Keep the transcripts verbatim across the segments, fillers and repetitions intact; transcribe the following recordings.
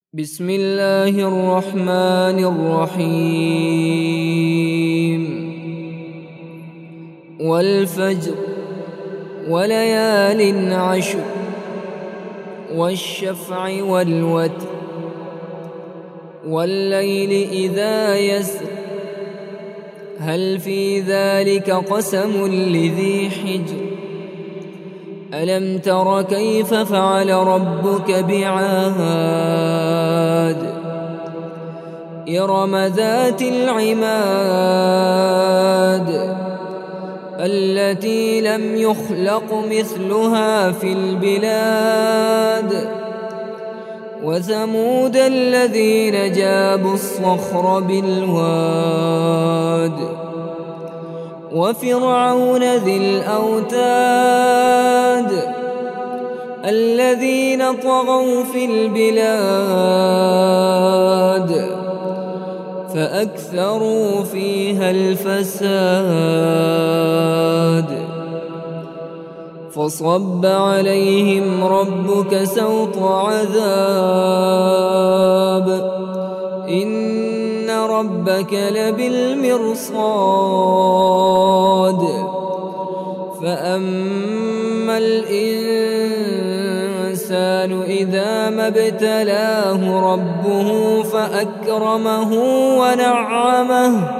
بسم الله الرحمن الرحيم والفجر وليال عشر والشفع والوتر والليل إذا يسر هل في ذلك قسم لذي حجر ألم تر كيف فعل ربك بعاد إرم ذات العماد التي لم يخلق مثلها في البلاد وثمود الذين جابوا الصخر بالواد وفرعون ذي الأوتاد الذين طغوا في البلاد فأكثروا فيها الفساد فصب عليهم ربك سوط عذاب إن ربك لبالمرصاد فأما الإنسان إذا ما ابتلاه ربه فأكرمه ونعمه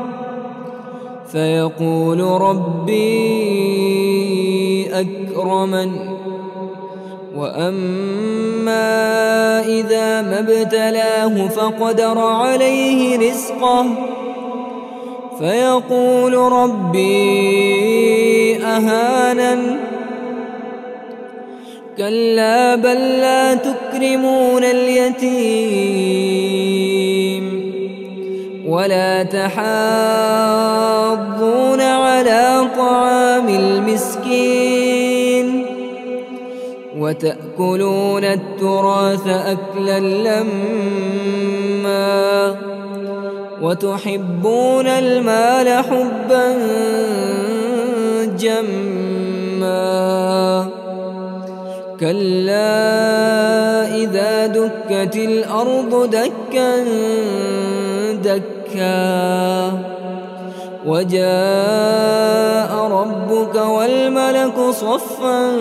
فيقول ربي أكرمن وأما إذا ما ابتلاه فقدر عليه رزقه فيقول ربي أهانن كلا بل لا تكرمون اليتيم ولا تحاضون على طعام المسكين وتأكلون التراث أكلا لما وتحبون المال حبا جما كلا إذا دكت الأرض دكا دكا وجاء ربك والملك صفا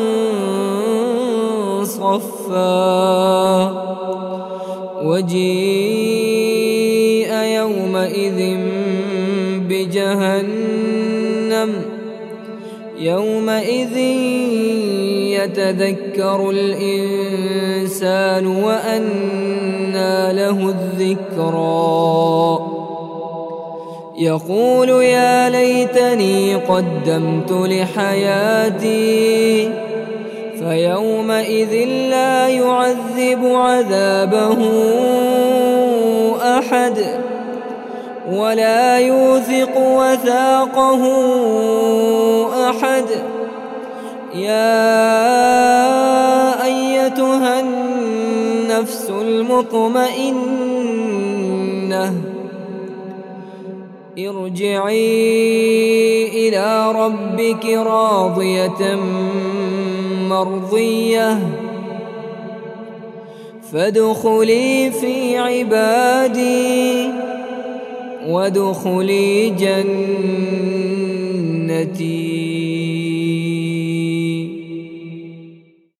صفا وجيء يومئذ بجهنم يومئذ يتذكر الإنسان وأنى له الذكرى يقول يا ليتني قدمت لحياتي فيومئذ لا يعذب عذابه أحد ولا يوثق وثاقه أحد يا أيتها النفس المطمئنة ارجعي إلى ربك راضية مرضية فادخلي في عبادي وادخلي جنتي.